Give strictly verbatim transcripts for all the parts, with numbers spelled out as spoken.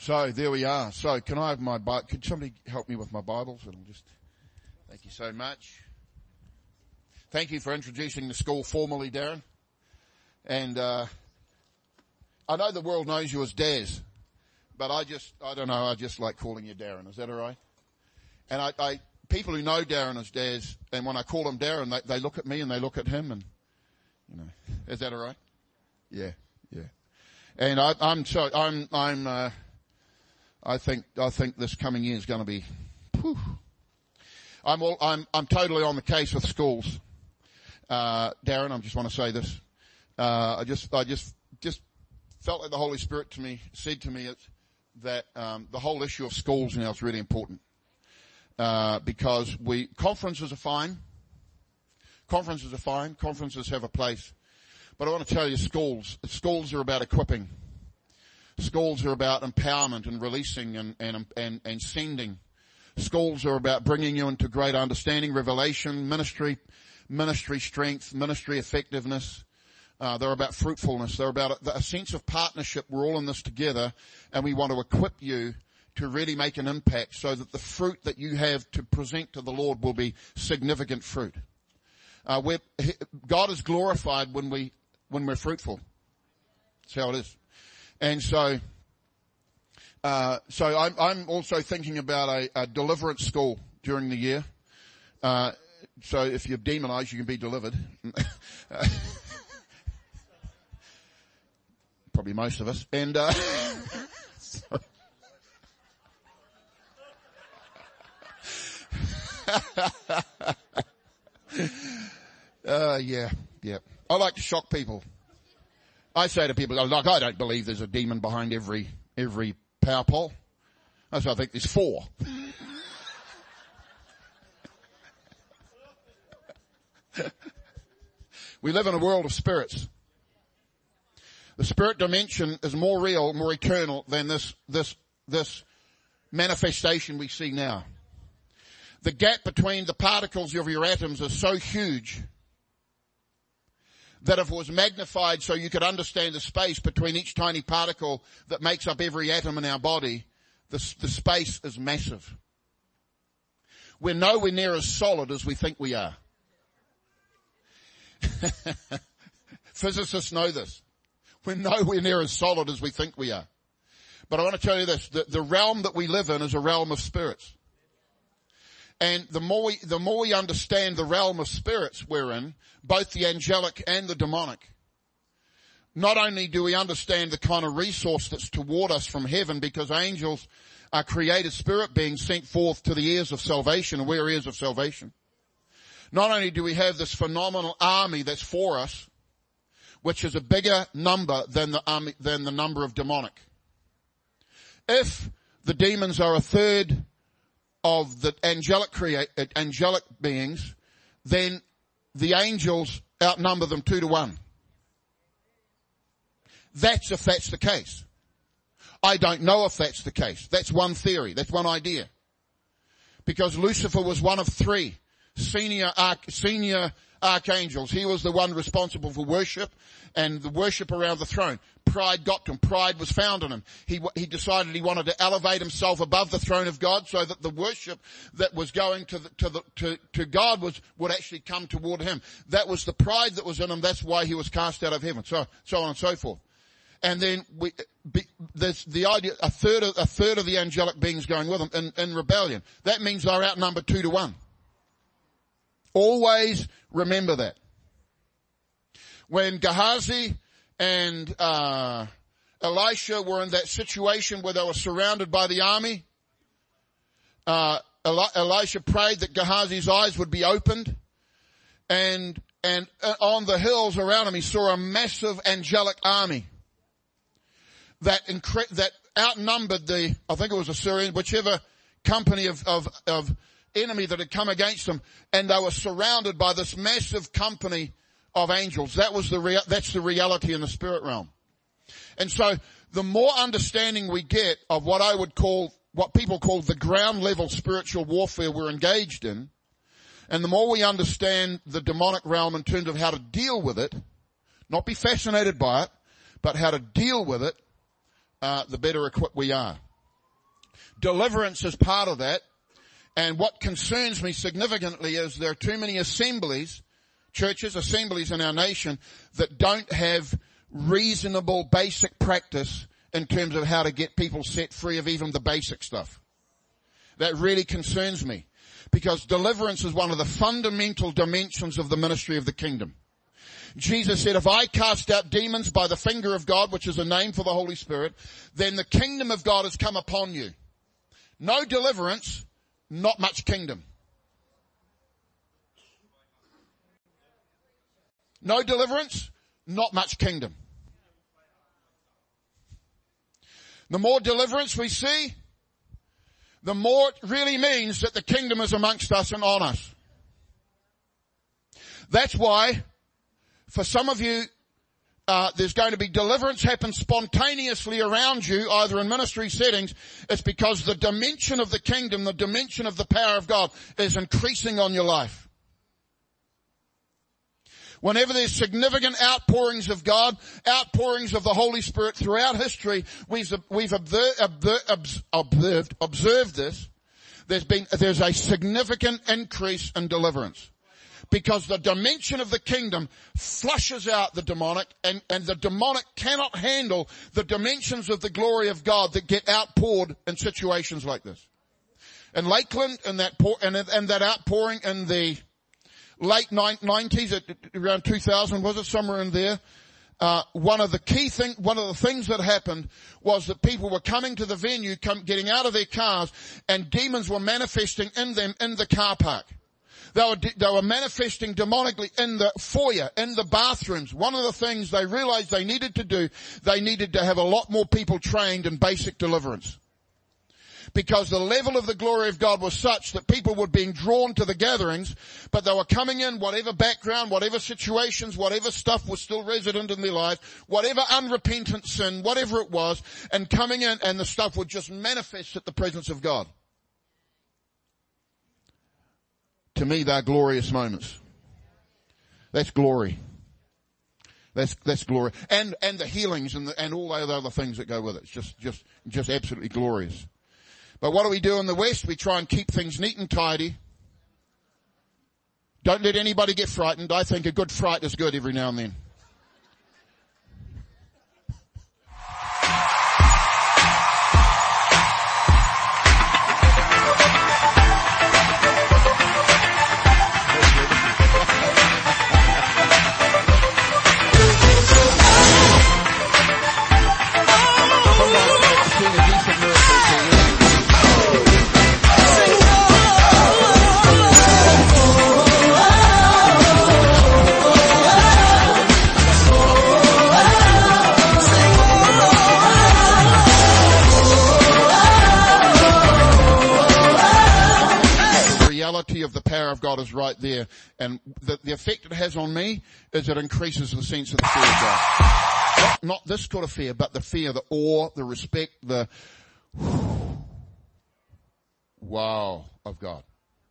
So there we are. So can I have my Bible? Could somebody help me with my Bibles? And I'll just thank you so much. Thank you for introducing the school formally, Darren. And uh I know the world knows you as Daz, but I just I don't know. I just like calling you Darren. Is that all right? And I, I people who know Darren as Daz, and when I call him Darren, they, they look at me and they look at him, and you know, is that all right? Yeah, yeah. And I, I'm so I'm I'm. Uh, I think I think this coming year is going to be. Whew. I'm all I'm I'm totally on the case with schools, uh, Darren. I just want to say this. Uh, I just I just just felt like the Holy Spirit to me said to me it, that um, the whole issue of schools now is really important uh, because we conferences are fine. Conferences are fine. Conferences have a place, but I want to tell you, schools schools are about equipping. Schools are about empowerment and releasing and, and, and, and sending. Schools are about bringing you into greater understanding, revelation, ministry, ministry strength, ministry effectiveness. Uh, they're about fruitfulness. They're about a, a sense of partnership. We're all in this together, and we want to equip you to really make an impact so that the fruit that you have to present to the Lord will be significant fruit. Uh, we're, God is glorified when we, when we're fruitful. That's how it is. And so, uh, so I'm, I'm also thinking about a, a deliverance school during the year. Uh, so if you're demonized, you can be delivered. Probably most of us. And, uh, so. uh, yeah, yeah. I like to shock people. I say to people, like, I don't believe there's a demon behind every, every power pole. I say, I think there's four. We live in a world of spirits. The spirit dimension is more real, more eternal than this, this, this manifestation we see now. The gap between the particles of your atoms is so huge that if it was magnified so you could understand the space between each tiny particle that makes up every atom in our body, the, the space is massive. We're nowhere near as solid as we think we are. Physicists know this. We're nowhere near as solid as we think we are. But I want to tell you this, the, the realm that we live in is a realm of spirits. And the more we, the more we understand the realm of spirits we're in, both the angelic and the demonic, not only do we understand the kind of resource that's toward us from heaven, because angels are created spirit beings sent forth to the ears of salvation, and we're ears of salvation. Not only do we have this phenomenal army that's for us, which is a bigger number than the army, than the number of demonic. If the demons are a third of the angelic create, angelic beings, then the angels outnumber them two to one. That's if that's the case. I don't know if that's the case. That's one theory. That's one idea. Because Lucifer was one of three senior arch, senior archangels. He was the one responsible for worship and the worship around the throne. Pride got to him. Pride was found in him. He, he decided he wanted to elevate himself above the throne of God so that the worship that was going to the, to the, to, to God was, would actually come toward him. That was the pride that was in him. That's why he was cast out of heaven. So, so on and so forth. And then we, be, there's the idea, a third of, a third of the angelic beings going with him in, in rebellion. That means they're outnumbered two to one. Always remember that. When Gehazi and uh Elisha were in that situation where they were surrounded by the army, uh Eli- Elisha prayed that Gehazi's eyes would be opened, and and on the hills around him he saw a massive angelic army that incre- that outnumbered the, I think it was Assyrian, whichever company of of of enemy that had come against them, and they were surrounded by this massive company of angels. That was the rea- that's the reality in the spirit realm. And so the more understanding we get of what I would call, what people call the ground level spiritual warfare we're engaged in, and the more we understand the demonic realm in terms of how to deal with it, not be fascinated by it, but how to deal with it, uh, the better equipped we are. Deliverance is part of that. And what concerns me significantly is there are too many assemblies, churches, assemblies in our nation that don't have reasonable basic practice in terms of how to get people set free of even the basic stuff. That really concerns me, because deliverance is one of the fundamental dimensions of the ministry of the kingdom. Jesus said, if I cast out demons by the finger of God, which is a name for the Holy Spirit, then the kingdom of God has come upon you. No deliverance, not much kingdom. No deliverance, not much kingdom. The more deliverance we see, the more it really means that the kingdom is amongst us and on us. That's why, for some of you, uh, there's going to be deliverance happen spontaneously around you, either in ministry settings. It's because the dimension of the kingdom, the dimension of the power of God is increasing on your life. Whenever there's significant outpourings of God, outpourings of the Holy Spirit throughout history, we've, we've observed, observed, observed this. There's been, there's a significant increase in deliverance. Because the dimension of the kingdom flushes out the demonic, and, and the demonic cannot handle the dimensions of the glory of God that get outpoured in situations like this. In Lakeland, and that, pour, and, and that outpouring in the late nineties, at around two thousand, was it somewhere in there? Uh, one of the key thing, one of the things that happened was that people were coming to the venue, come, getting out of their cars, and demons were manifesting in them in the car park. They were, they were manifesting demonically in the foyer, in the bathrooms. One of the things they realized they needed to do, they needed to have a lot more people trained in basic deliverance. Because the level of the glory of God was such that people were being drawn to the gatherings, but they were coming in, whatever background, whatever situations, whatever stuff was still resident in their life, whatever unrepentant sin, whatever it was, and coming in, and the stuff would just manifest at the presence of God. To me, they're glorious moments. That's glory. That's, that's glory. And, and the healings and the, and all the other things that go with it. It's just, just, just absolutely glorious. But what do we do in the West? We try and keep things neat and tidy. Don't let anybody get frightened. I think a good fright is good every now and then. Of the power of God is right there, and the, the effect it has on me is it increases the sense of the fear of God. Not, not this sort of fear, but the fear, the awe, the respect, the wow of God.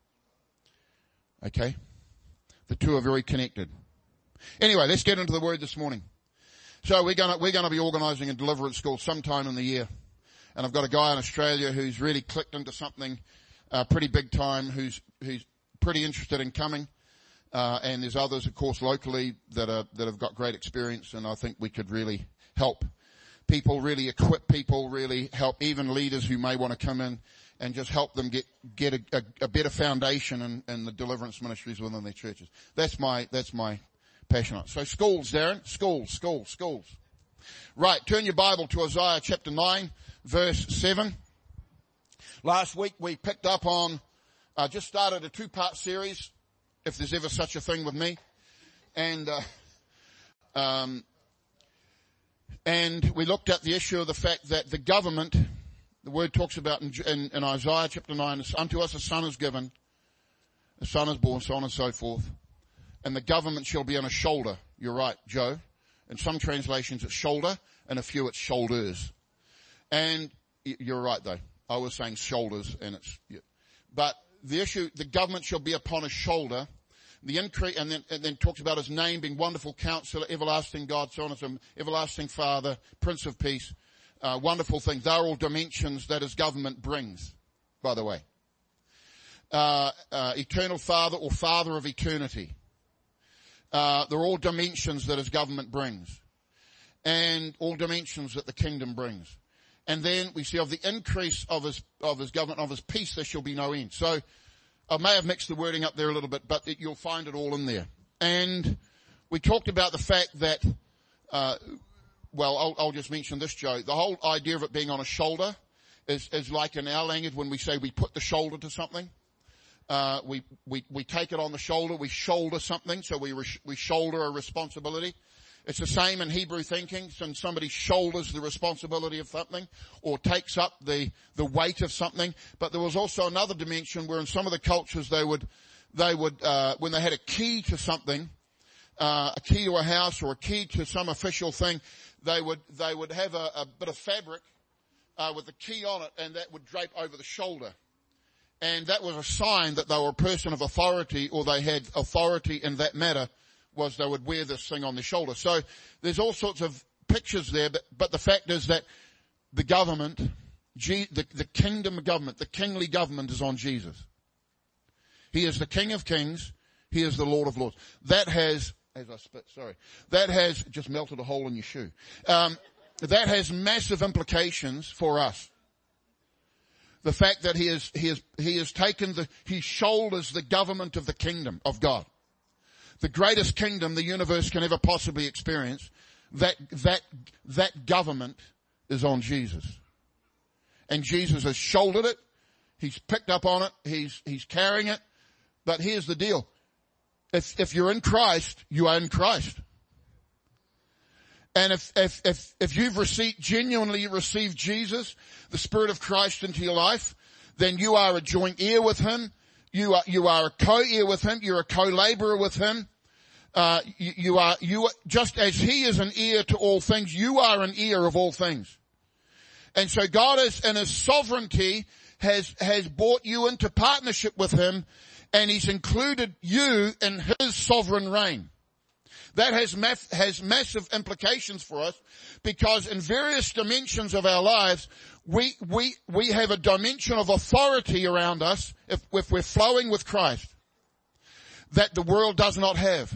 Okay? The two are very connected. Anyway, let's get into the word this morning. So we're gonna, we're gonna be organizing a deliverance school sometime in the year. And I've got a guy in Australia who's really clicked into something Uh, pretty big time, who's who's pretty interested in coming, uh, and there's others, of course, locally that are that have got great experience, and I think we could really help people, really equip people, really help even leaders who may want to come in and just help them get get a, a, a better foundation in, in the deliverance ministries within their churches. That's my that's my passion. So schools, Darren, schools, schools, schools. Right, turn your Bible to Isaiah chapter nine, verse seven. Last week we picked up on, I uh, just started a two-part series, if there's ever such a thing with me, and uh, um, and we looked at the issue of the fact that the government, the word talks about in, in, in Isaiah chapter nine, unto us a son is given, a son is born, so on and so forth, and the government shall be on a shoulder. You're right, Joe. In some translations it's shoulder, and a few it's shoulders. And you're right though. I was saying shoulders, and it's, yeah. But the issue, the government shall be upon his shoulder. The increase, and then, and then talks about his name being Wonderful Counselor, Everlasting God, so on and so on, Everlasting Father, Prince of Peace. uh, wonderful things. They're all dimensions that his government brings, by the way. Uh, uh, eternal Father or Father of eternity. Uh, they're all dimensions that his government brings. And all dimensions that the kingdom brings. And then we see of the increase of his, of his government, of his peace, there shall be no end. So, I may have mixed the wording up there a little bit, but it, you'll find it all in there. And we talked about the fact that, uh, well, I'll, I'll just mention this, Joe. The whole idea of it being on a shoulder is, is like in our language when we say we put the shoulder to something. Uh, we, we, we take it on the shoulder, we shoulder something, so we, re- we shoulder a responsibility. It's the same in Hebrew thinking. When somebody shoulders the responsibility of something or takes up the, the weight of something. But there was also another dimension where in some of the cultures they would, they would, uh, when they had a key to something, uh, a key to a house or a key to some official thing, they would, they would have a, a bit of fabric, uh, with the key on it, and that would drape over the shoulder. And that was a sign that they were a person of authority or they had authority in that matter. Was they would wear this thing on their shoulder. So there's all sorts of pictures there, but, but the fact is that the government, G, the, the kingdom government, the kingly government is on Jesus. He is the King of Kings. He is the Lord of Lords. That has, as I spit, sorry, that has just melted a hole in your shoe. Um, that has massive implications for us. The fact that he is, he is, he has taken the, he shoulders the government of the kingdom of God. The greatest kingdom the universe can ever possibly experience, that, that, that government is on Jesus. And Jesus has shouldered it. He's picked up on it. He's, he's carrying it. But here's the deal. If, if you're in Christ, you are in Christ. And if, if, if, if you've received, genuinely received Jesus, the Spirit of Christ into your life, then you are a joint heir with him. You are, you are a co-heir with him. You're a co-laborer with him. Uh, you, you are, you are, just as he is an heir to all things, you are an heir of all things. And so God is, in his sovereignty, has, has brought you into partnership with him, and he's included you in his sovereign reign. That has, math, has massive implications for us, because in various dimensions of our lives, we, we, we have a dimension of authority around us, if, if we're flowing with Christ, that the world does not have.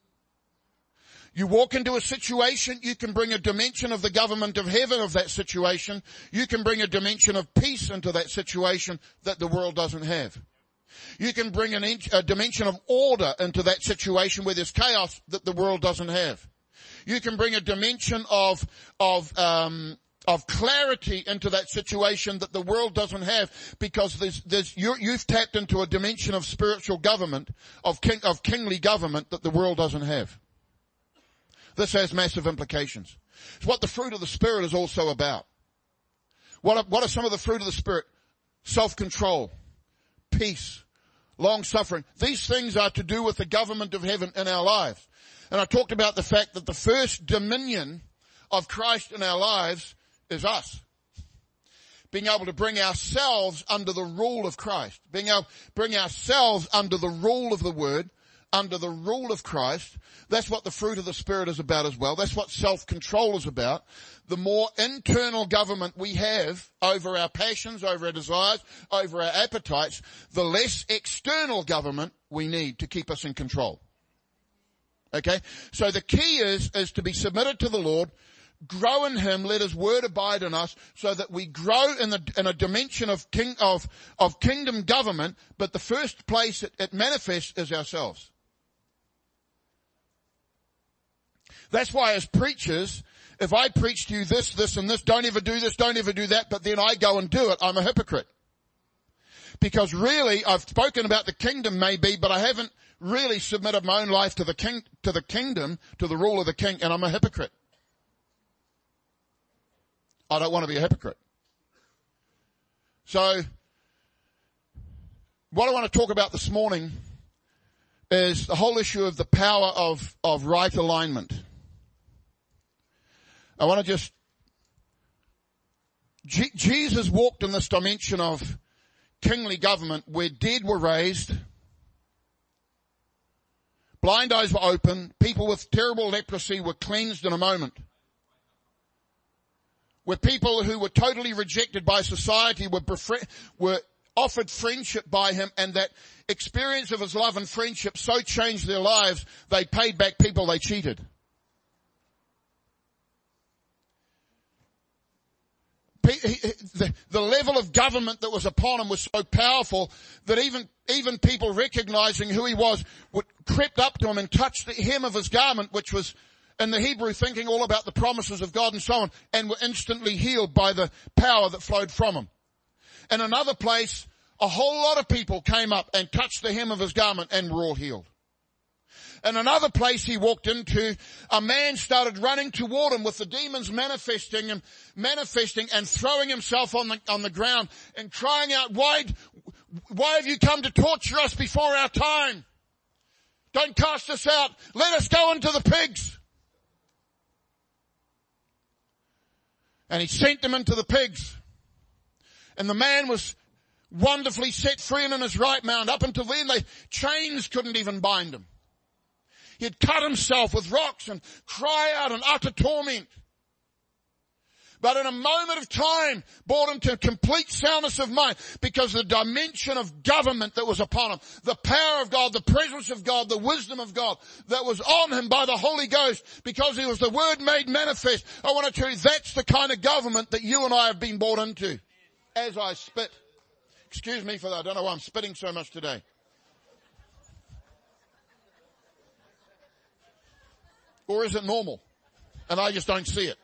You walk into a situation, you can bring a dimension of the government of heaven of that situation. You can bring a dimension of peace into that situation that the world doesn't have. You can bring an inch, a dimension of order into that situation where there's chaos that the world doesn't have. You can bring a dimension of, of, um, of clarity into that situation that the world doesn't have, because there's, there's, you're, you've tapped into a dimension of spiritual government, of king, of kingly government that the world doesn't have. This has massive implications. It's what the fruit of the Spirit is also about. What are, what are some of the fruit of the Spirit? Self-control, peace, long-suffering. These things are to do with the government of heaven in our lives. And I talked about the fact that the first dominion of Christ in our lives is us. Being able to bring ourselves under the rule of Christ. Being able to bring ourselves under the rule of the Word, under the rule of Christ. That's what the fruit of the Spirit is about as well. That's what self-control is about. The more internal government we have over our passions, over our desires, over our appetites, the less external government we need to keep us in control. Okay? So the key is, is to be submitted to the Lord, grow in him, let his word abide in us, so that we grow in, the, in a dimension of king, of, of kingdom government, but the first place it, it manifests is ourselves. That's why as preachers, if I preach to you this, this, and this, don't ever do this, don't ever do that, but then I go and do it, I'm a hypocrite. Because really, I've spoken about the kingdom maybe, but I haven't really submitted my own life to the king, to the kingdom, to the rule of the king, and I'm a hypocrite. I don't want to be a hypocrite. So, what I want to talk about this morning is the whole issue of the power of, of right alignment. I want to just, G- Jesus walked in this dimension of kingly government where dead were raised, blind eyes were opened, people with terrible leprosy were cleansed in a moment. where people who were totally rejected by society were, befri- were offered friendship by him, and that experience of his love and friendship so changed their lives, they paid back people they cheated. The, the level of government that was upon him was so powerful that even, even people recognizing who he was would crept up to him and touched the hem of his garment, which was in the Hebrew thinking all about the promises of God and so on, and were instantly healed by the power that flowed from him. In another place, a whole lot of people came up and touched the hem of his garment and were all healed. In another place he walked into, a man started running toward him with the demons manifesting and manifesting and throwing himself on the, on the ground and crying out, why, why have you come to torture us before our time? Don't cast us out. Let us go into the pigs. And he sent them into the pigs. And the man was wonderfully set free and in his right mind. Up until then, they, chains couldn't even bind him. He'd cut himself with rocks and cry out in utter torment. But in a moment of time, brought him to complete soundness of mind, because the dimension of government that was upon him, the power of God, the presence of God, the wisdom of God that was on him by the Holy Ghost, because he was the Word made manifest. I want to tell you, that's the kind of government that you and I have been brought into. As I spit. Excuse me for that. I don't know why I'm spitting so much today. Or is it normal? And I just don't see it.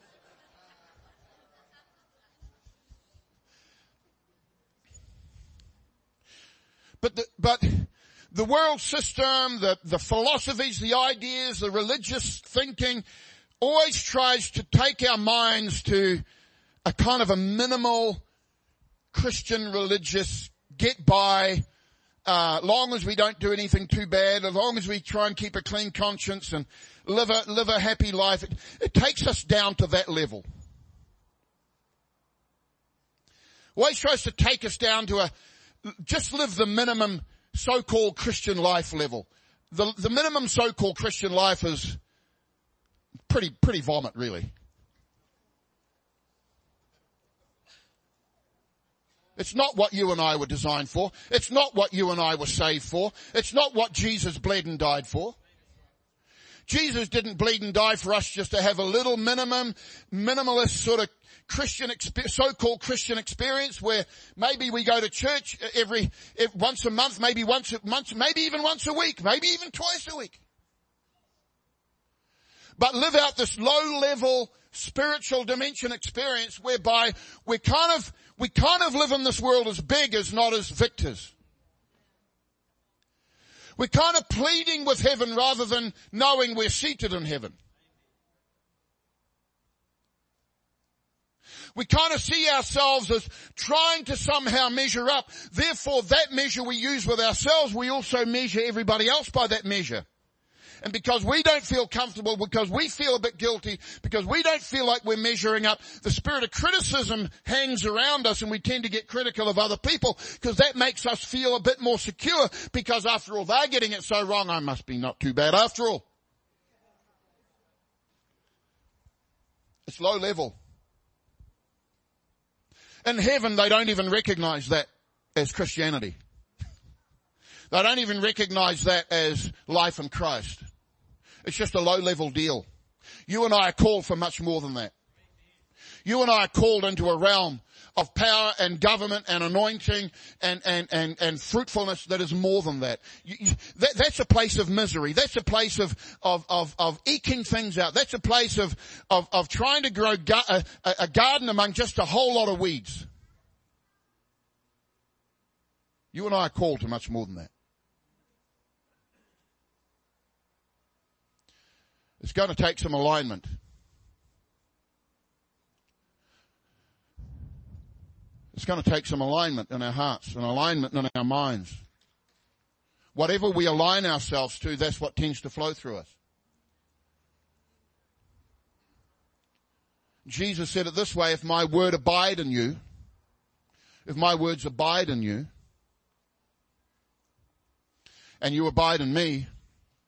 But the, but the world system, the, the philosophies, the ideas, the religious thinking always tries to take our minds to a kind of a minimal Christian religious get by, uh, long as we don't do anything too bad, as long as we try and keep a clean conscience and live a, live a happy life. It, it takes us down to that level. Always tries to take us down to a, just live the minimum so-called Christian life level. The, the minimum so-called Christian life is pretty, pretty vomit, really. It's not what you and I were designed for. It's not what you and I were saved for. It's not what Jesus bled and died for. Jesus didn't bleed and die for us just to have a little minimum, minimalist sort of Christian, so-called Christian experience where maybe we go to church every, every once a month, maybe once a month, maybe even once a week, maybe even twice a week. But live out this low-level spiritual dimension experience whereby we kind of, we kind of live in this world as beggars, not as victors. We're kind of pleading with heaven rather than knowing we're seated in heaven. We kind of see ourselves as trying to somehow measure up. Therefore, that measure we use with ourselves, we also measure everybody else by that measure. And because we don't feel comfortable, because we feel a bit guilty, because we don't feel like we're measuring up, the spirit of criticism hangs around us and we tend to get critical of other people because that makes us feel a bit more secure because after all, they're getting it so wrong, I must be not too bad after all. It's low level. In heaven, they don't even recognize that as Christianity. They don't even recognize that as life in Christ. It's just a low-level deal. You and I are called for much more than that. You and I are called into a realm of power and government and anointing and, and, and, and fruitfulness that is more than that. You, you, that. That's a place of misery. That's a place of, of, of, of eking things out. That's a place of, of, of trying to grow ga- a, a garden among just a whole lot of weeds. You and I are called to much more than that. It's going to take some alignment. It's going to take some alignment in our hearts and alignment in our minds. Whatever we align ourselves to, that's what tends to flow through us. Jesus said it this way, if my word abide in you, if my words abide in you, and you abide in me,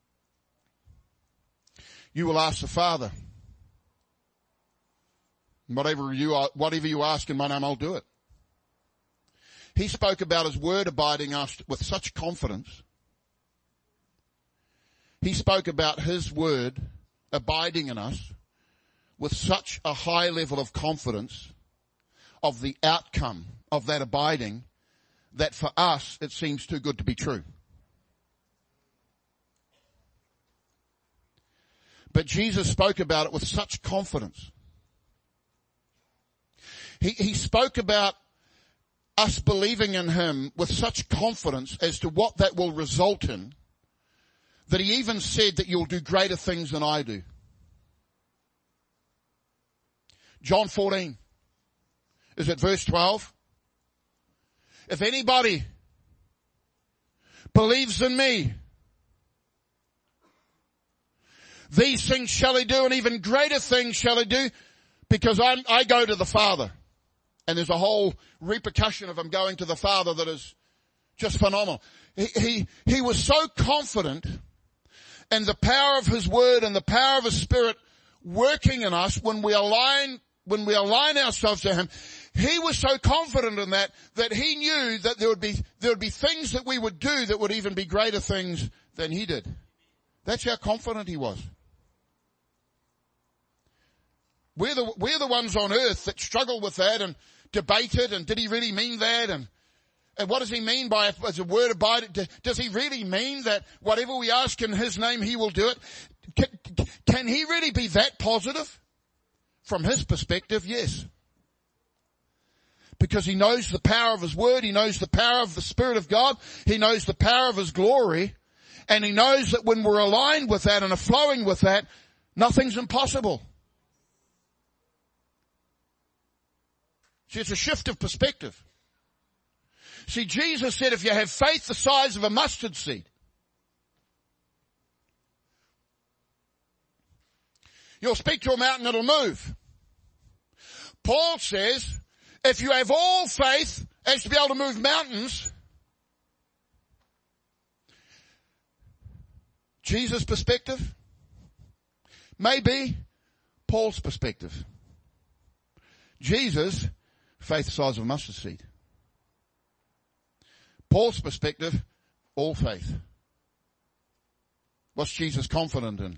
you will ask the Father. Whatever you are, whatever you ask in my name, I'll do it. He spoke about his word abiding us with such confidence. He spoke about his word abiding in us with such a high level of confidence of the outcome of that abiding that for us it seems too good to be true. But Jesus spoke about it with such confidence. He, he spoke about us believing in him with such confidence as to what that will result in, that he even said that you'll do greater things than I do. John fourteen. Is it verse twelve? If anybody believes in me, these things shall he do, and even greater things shall he do, because I'm, I go to the Father. And there's a whole repercussion of him going to the Father that is just phenomenal. He, he, he was so confident in the power of his word and the power of his Spirit working in us when we align, when we align ourselves to him. He was so confident in that, that he knew that there would be, there would be things that we would do that would even be greater things than he did. That's how confident he was. We're the, we're the ones on earth that struggle with that and debate it, and did he really mean that? And, and what does he mean by, as a word abide? Does he really mean that whatever we ask in his name, he will do it? Can, can he really be that positive? From his perspective, yes. Because he knows the power of his word, he knows the power of the Spirit of God, he knows the power of his glory, and he knows that when we're aligned with that and are flowing with that, nothing's impossible. See, it's a shift of perspective. See, Jesus said if you have faith the size of a mustard seed, you'll speak to a mountain, it'll move. Paul says, if you have all faith as to be able to move mountains, Jesus' perspective, maybe Paul's perspective. Jesus, faith the size of a mustard seed. Paul's perspective, all faith. What's Jesus confident in?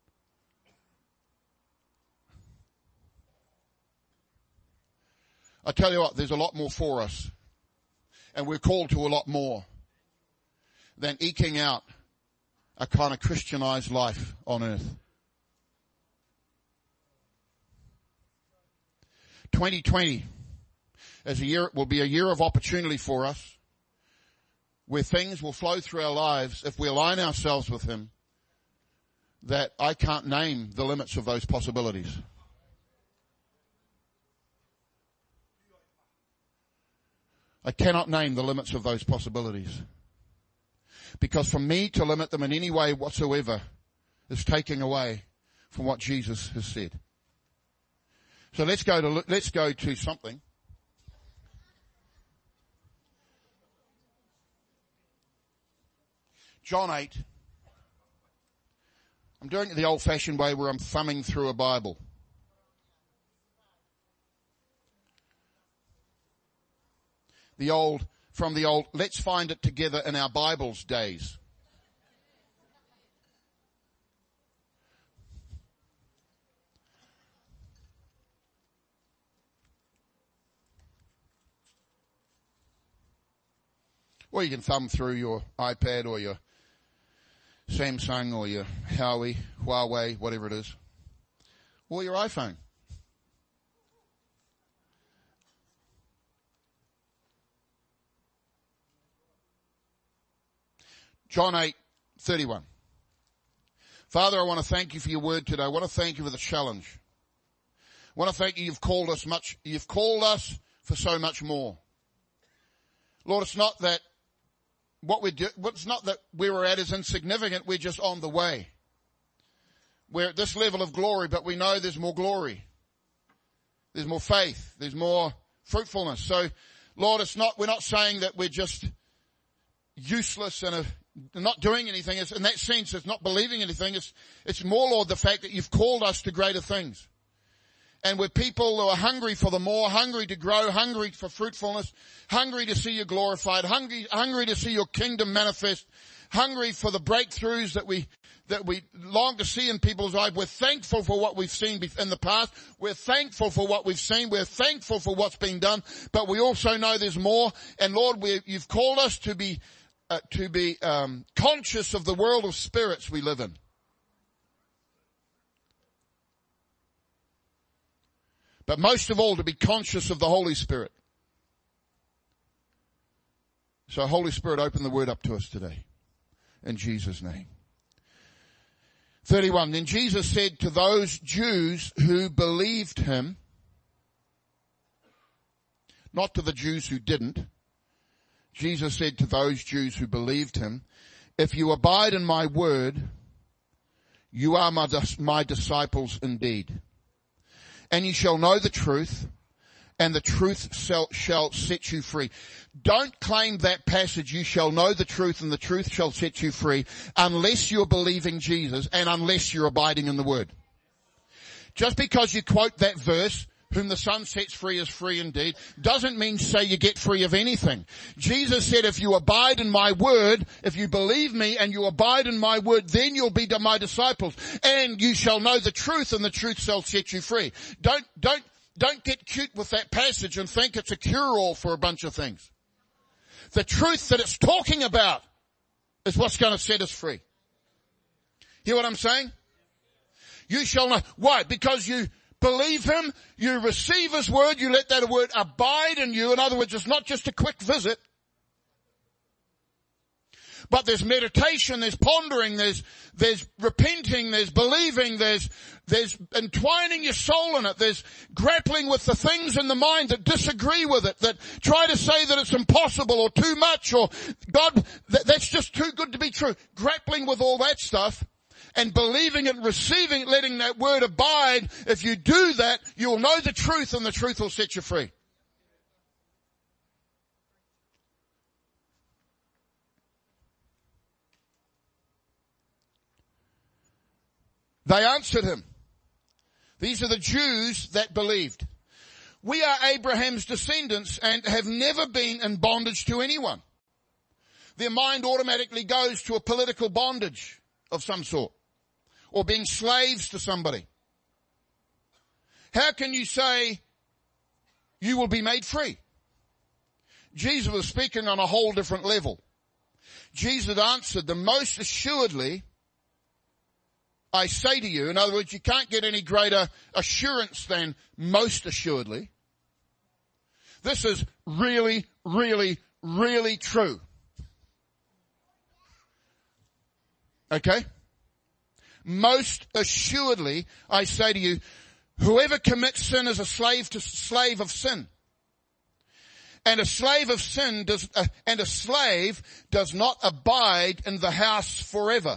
I tell you what, there's a lot more for us. And we're called to a lot more than eking out a kind of Christianized life on earth. twenty twenty as a year, will be a year of opportunity for us, where things will flow through our lives if we align ourselves with him, that I can't name the limits of those possibilities. I cannot name the limits of those possibilities. Because for me to limit them in any way whatsoever is taking away from what Jesus has said. So let's go to, let's go to something. John eight. I'm doing it the old fashioned way where I'm thumbing through a Bible. The old, from the old, let's find it together in our Bibles days. Or you can thumb through your iPad or your Samsung or your Huawei, Huawei, whatever it is. Or your iPhone. John eight thirty-one. Father, I want to thank you for your word today. I want to thank you for the challenge. I want to thank you you've called us much, you've called us for so much more. Lord, it's not that what we do, it's not that where we're at is insignificant, we're just on the way. We're at this level of glory, but we know there's more glory. There's more faith. There's more fruitfulness. So, Lord, it's not, we're not saying that we're just useless and a, not doing anything. It's, in that sense, it's not believing anything. It's, it's more, Lord, the fact that you've called us to greater things. And we're people who are hungry for the more, hungry to grow, hungry for fruitfulness, hungry to see you glorified, hungry, hungry to see your kingdom manifest, hungry for the breakthroughs that we, that we long to see in people's lives. We're thankful for what we've seen in the past. We're thankful for what we've seen. We're thankful for what's been done, but we also know there's more. And Lord, we, you've called us to be, uh, to be, um, conscious of the world of spirits we live in. But most of all, to be conscious of the Holy Spirit. So Holy Spirit, open the word up to us today. In Jesus' name. thirty-one. Then Jesus said to those Jews who believed him, not to the Jews who didn't. Jesus said to those Jews who believed him, if you abide in my word, you are my, my disciples indeed. And you shall know the truth, and the truth shall, shall set you free. Don't claim that passage, you shall know the truth and the truth shall set you free, unless you're believing Jesus and unless you're abiding in the word. Just because you quote that verse, whom the Son sets free is free indeed, doesn't mean say you get free of anything. Jesus said, if you abide in my word, if you believe me and you abide in my word, then you'll be my disciples. And you shall know the truth and the truth shall set you free. Don't, don't, don't get cute with that passage and think it's a cure-all for a bunch of things. The truth that it's talking about is what's going to set us free. Hear what I'm saying? You shall know. Why? Because you believe him, you receive his word, you let that word abide in you. In other words, it's not just a quick visit, but there's meditation, there's pondering, there's, there's repenting, there's believing, there's, there's entwining your soul in it, there's grappling with the things in the mind that disagree with it, that try to say that it's impossible or too much or God, that, that's just too good to be true. Grappling with all that stuff. And believing it, receiving it, letting that word abide. If you do that, you'll know the truth and the truth will set you free. They answered him. These are the Jews that believed. We are Abraham's descendants and have never been in bondage to anyone. Their mind automatically goes to a political bondage of some sort, or being slaves to somebody. How can you say you will be made free? Jesus was speaking on a whole different level. Jesus answered them, most assuredly, I say to you, in other words, you can't get any greater assurance than most assuredly. This is really, really, really true. Okay? Most assuredly, I say to you, whoever commits sin is a slave to slave of sin. And a slave of sin does, uh, and a slave does not abide in the house forever.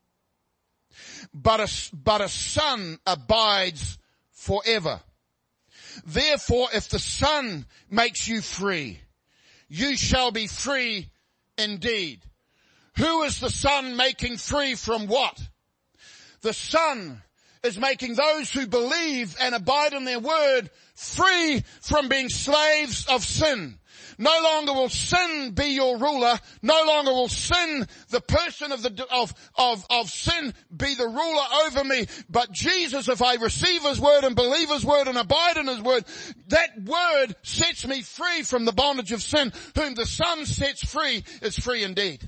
But a, but a son abides forever. Therefore, if the Son makes you free, you shall be free indeed. Who is the Son making free from what? The Son is making those who believe and abide in their word free from being slaves of sin. No longer will sin be your ruler. No longer will sin, the person of the, of, of, of sin be the ruler over me. But Jesus, if I receive his word and believe his word and abide in his word, that word sets me free from the bondage of sin. Whom the Son sets free is free indeed.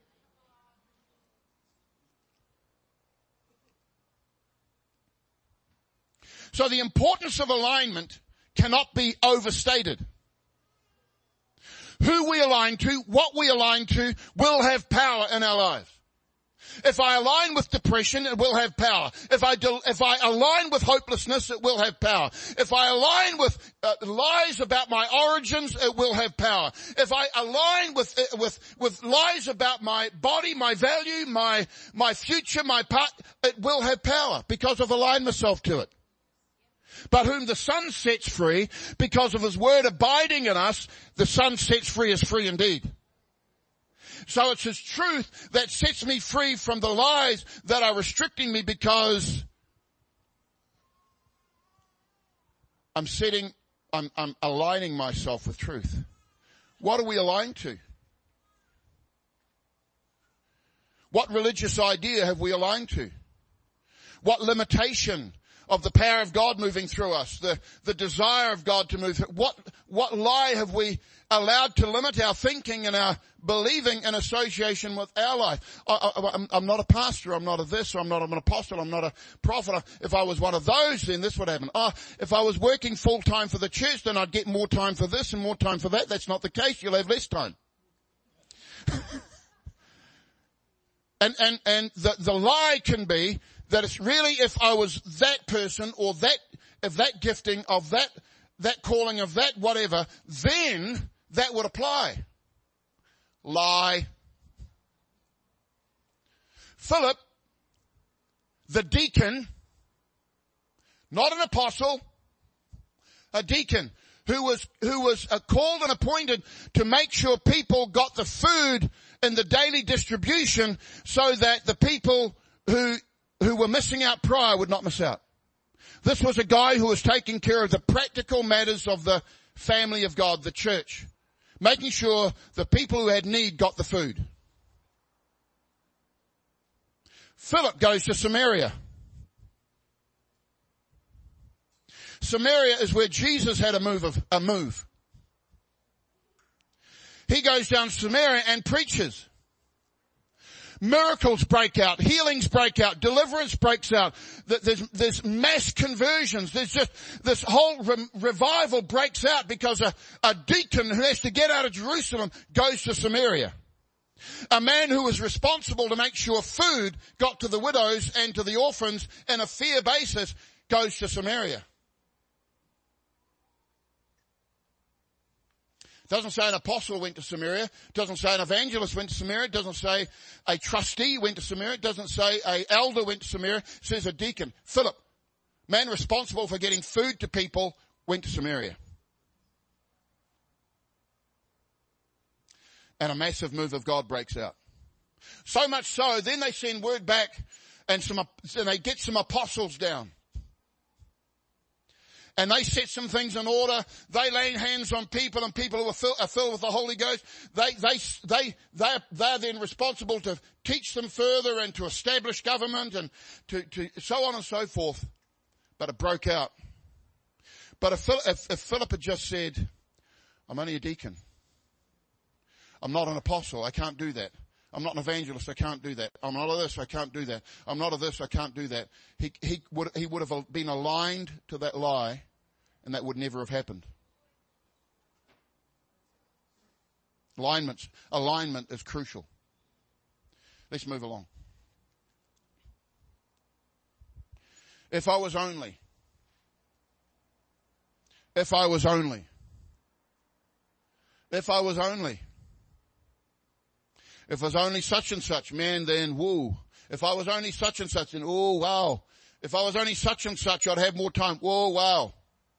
So the importance of alignment cannot be overstated. Who we align to, what we align to, will have power in our lives. If I align with depression, it will have power. If I do, if I align with hopelessness, it will have power. If I align with uh, lies about my origins, it will have power. If I align with uh, with with lies about my body, my value, my my future, my part, it will have power because I've aligned myself to it. But whom the Son sets free, because of his word abiding in us, the Son sets free is free indeed. So it's his truth that sets me free from the lies that are restricting me, because I'm setting, I'm, I'm aligning myself with truth. What are we aligned to? What religious idea have we aligned to? What limitation of the power of God moving through us, the, the desire of God to move through, what, what lie have we allowed to limit our thinking and our believing in association with our life? I, I, I'm, I'm not a pastor, I'm not a this, or I'm not an apostle, I'm not a prophet. If I was one of those, then this would happen. Oh, if I was working full time for the church, then I'd get more time for this and more time for that. That's not the case. You'll have less time. and, and, and the, the lie can be that it's really if I was that person or that, if that gifting of that, that calling of that whatever, then that would apply. Lie. Philip, the deacon, not an apostle, a deacon who was, who was uh, called and appointed to make sure people got the food in the daily distribution so that the people who who were missing out prior would not miss out. This was a guy who was taking care of the practical matters of the family of God, the church, making sure the people who had need got the food. Philip goes to Samaria. Samaria is where Jesus had a move of, a move. He goes down to Samaria and preaches. Miracles break out, healings break out, deliverance breaks out. There's, there's mass conversions. There's just, this whole re- revival breaks out because a, a deacon who has to get out of Jerusalem goes to Samaria. A man who was responsible to make sure food got to the widows and to the orphans on a fair basis goes to Samaria. Doesn't say an apostle went to Samaria. Doesn't say an evangelist went to Samaria. Doesn't say a trustee went to Samaria. Doesn't say an elder went to Samaria. It says a deacon. Philip, man responsible for getting food to people, went to Samaria. And a massive move of God breaks out. So much so, then they send word back and some, and they get some apostles down. And they set some things in order. They lay hands on people, and people who are, fill, are filled with the Holy Ghost. They, they, they, they, they're then responsible to teach them further and to establish government and to, to so on and so forth. But it broke out. But if, if, if Philip had just said, I'm only a deacon. I'm not an apostle. I can't do that. I'm not an evangelist. I can't do that. I'm not a this. I can't do that. I'm not a this. I can't do that. He, he would, he would have been aligned to that lie. And that would never have happened. Alignment, alignment is crucial. Let's move along. If I was only, if I was only, if I was only, if I was only such and such, man, then woo. If I was only such and such, then oh wow. If I was only such and such, I'd have more time. Whoa, wow.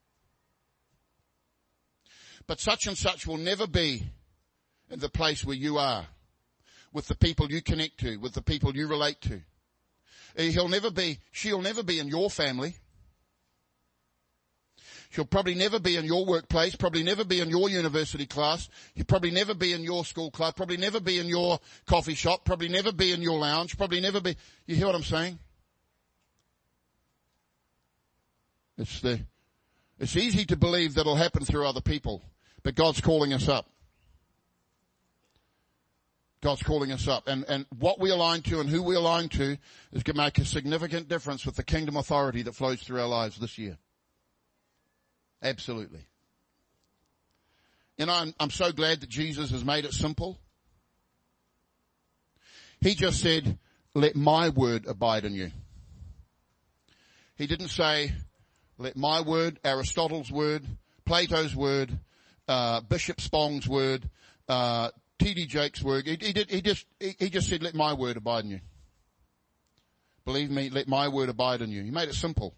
But such and such will never be in the place where you are, with the people you connect to, with the people you relate to. He'll never be, she'll never be in your family. She'll probably never be in your workplace, probably never be in your university class. He'll probably never be in your school club, probably never be in your coffee shop, probably never be in your lounge, probably never be, you hear what I'm saying? It's the, it's easy to believe that it'll happen through other people. But God's calling us up. God's calling us up. And, and what we align to and who we align to is going to make a significant difference with the kingdom authority that flows through our lives this year. Absolutely. You know, I'm, I'm so glad that Jesus has made it simple. He just said, let my word abide in you. He didn't say, let my word, Aristotle's word, Plato's word, Uh, Bishop Spong's word, uh, T D Jake's word. He, he did, he just, he, he just said, let my word abide in you. Believe me, let my word abide in you. He made it simple.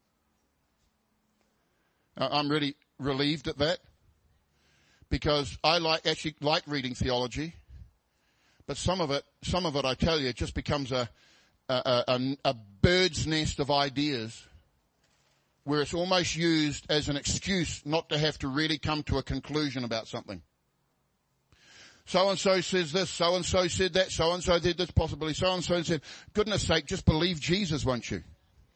Uh, I'm really relieved at that because I like, actually like reading theology, but some of it, some of it, I tell you, it just becomes a, a, a, a bird's nest of ideas where it's almost used as an excuse not to have to really come to a conclusion about something. So-and-so says this, so-and-so said that, so-and-so did this, possibly so-and-so said, goodness sake, just believe Jesus, won't you?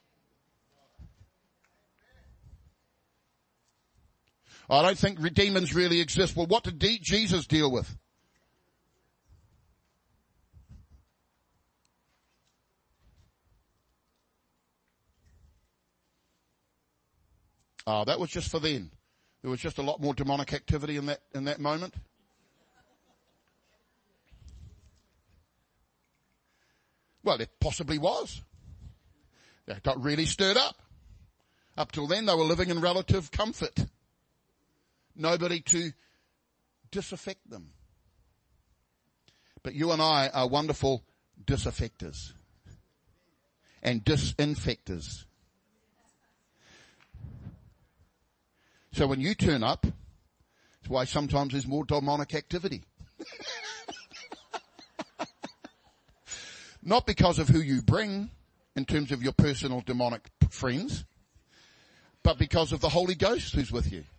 I don't think demons really exist. Well, what did de- Jesus deal with? Oh, that was just for then. There was just a lot more demonic activity in that, in that moment. Well, it possibly was. They got really stirred up. Up till then, they were living in relative comfort. Nobody to disaffect them. But you and I are wonderful disaffectors and disinfectors. So when you turn up, it's why sometimes there's more demonic activity. Not because of who you bring in terms of your personal demonic friends, but because of the Holy Ghost who's with you.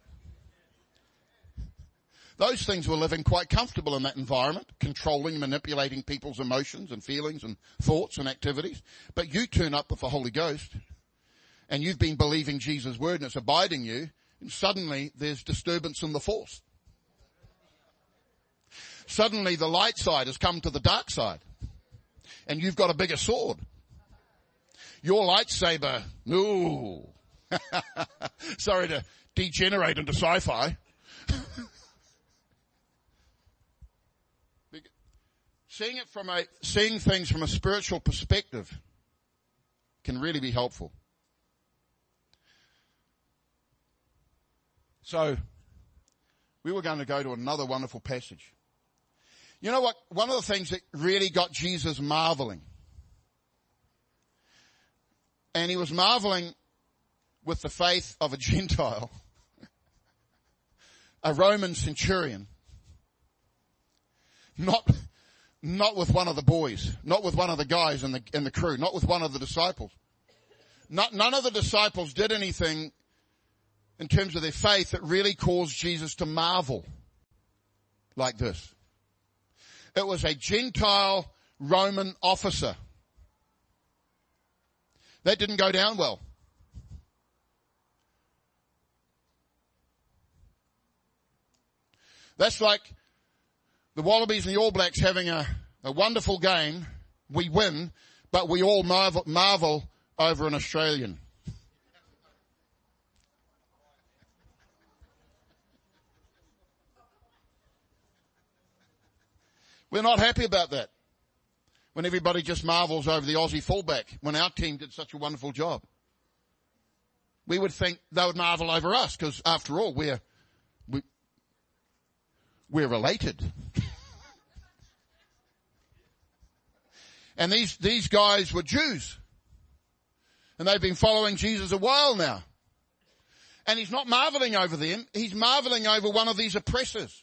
Those things were living quite comfortable in that environment, controlling, manipulating people's emotions and feelings and thoughts and activities. But you turn up with the Holy Ghost, and you've been believing Jesus' word and it's abiding you, and suddenly there's disturbance in the force. Suddenly the light side has come to the dark side, and you've got a bigger sword. Your lightsaber, ooh, sorry to degenerate into sci-fi. Seeing it from a, seeing things from a spiritual perspective can really be helpful. So, we were going to go to another wonderful passage. You know what? One of the things that really got Jesus marveling, and he was marveling with the faith of a Gentile, a Roman centurion, not, not with one of the boys, not with one of the guys in the, in the crew, not with one of the disciples. Not, none of the disciples did anything in terms of their faith that really caused Jesus to marvel like this. It was a Gentile Roman officer. That didn't go down well. That's like the Wallabies and the All Blacks having a, a wonderful game. We win, but we all marvel, marvel over an Australian. We're not happy about that. When everybody just marvels over the Aussie fullback, when our team did such a wonderful job. We would think they would marvel over us, because after all, we're, we, we're related. And these, these guys were Jews. And they've been following Jesus a while now. And he's not marveling over them, he's marveling over one of these oppressors.